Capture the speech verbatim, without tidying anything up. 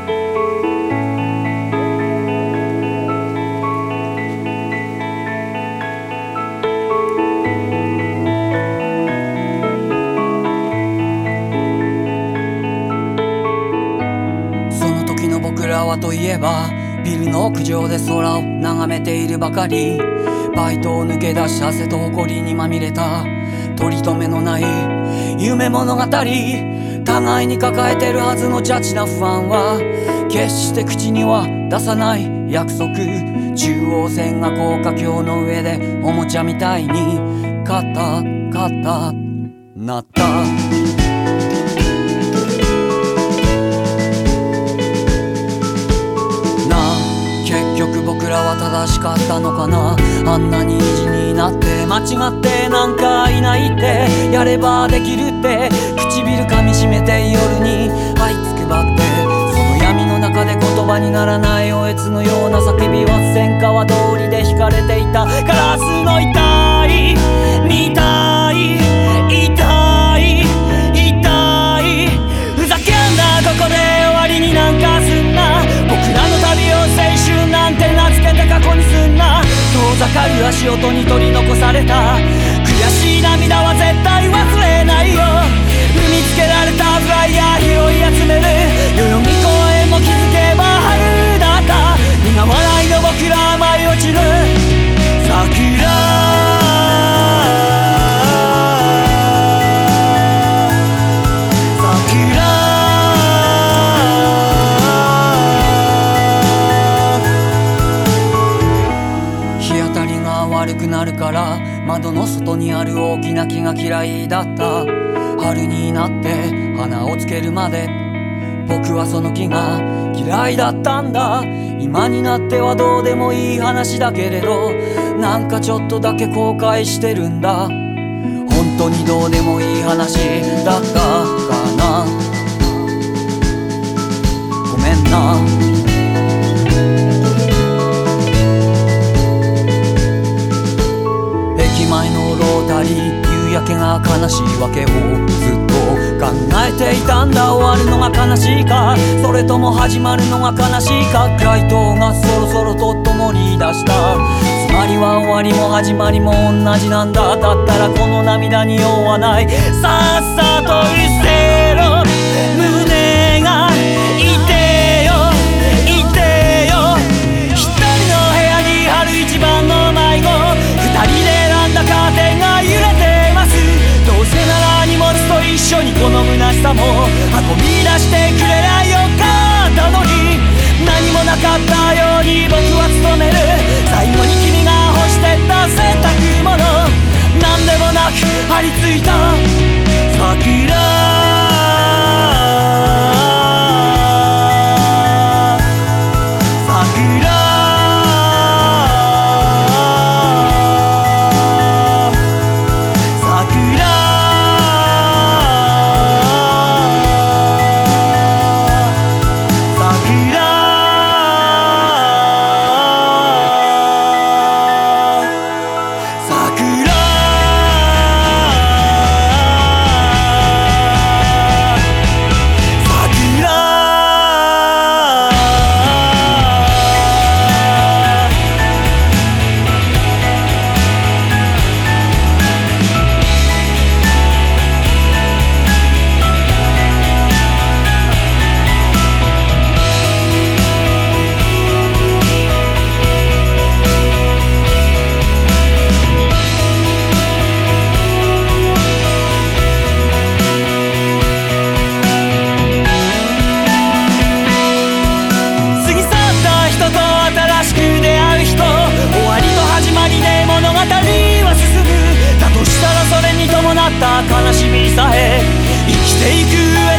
僕らはといえばビルの屋上で空を眺めているばかり。バイトを抜け出し汗と埃にまみれた取り留めのない夢物語。互いに抱えてるはずのジャッジな不安は決して口には出さない約束。中央線が高架橋の上でおもちゃみたいにカタカタ鳴った。僕らは正しかったのかな。あんなに意地になって間違ってなんかいないってやればできるって唇噛みしめて夜に這いつくばって、その闇の中で言葉にならないおえつのような叫びは千川通りで引かれていたガラスの痛い見たい痛い痛いふざけんなここで終わりになんかすんな。僕らの旅を青春なんて名付けて過去にすんな。遠ざかる足音に取り残された悔しい涙は絶対忘れないよ。踏みつけられたフライヤー拾い集める代々木公園も気づけば春だった。苦笑いの僕ら舞い落ちる桜。悪くなるから窓の外にある大きな木が嫌いだった。春になって花をつけるまで僕はその木が嫌いだったんだ。今になってはどうでもいい話だけれどなんかちょっとだけ後悔してるんだ。本当にどうでもいい話だったかな。ごめんな。前のロータリー夕焼けが悲しいわけをずっと考えていたんだ。終わるのが悲しいかそれとも始まるのが悲しいか。街灯がそろそろと灯り出した。つまりは終わりも始まりも同じなんだ。だったらこの涙に酔わないさっさと失せろ。胸が痛てよ痛てよ。一人の部屋に春一番の迷子二人でカーテンが揺れてます。どうせなら荷物と一緒にこの虚しさも運び出してくれりゃよかったのに。何もなかったように僕は勤める。最後に君が干してった洗濯物何でもなく張り付いた桜。悲しみさえ生きていく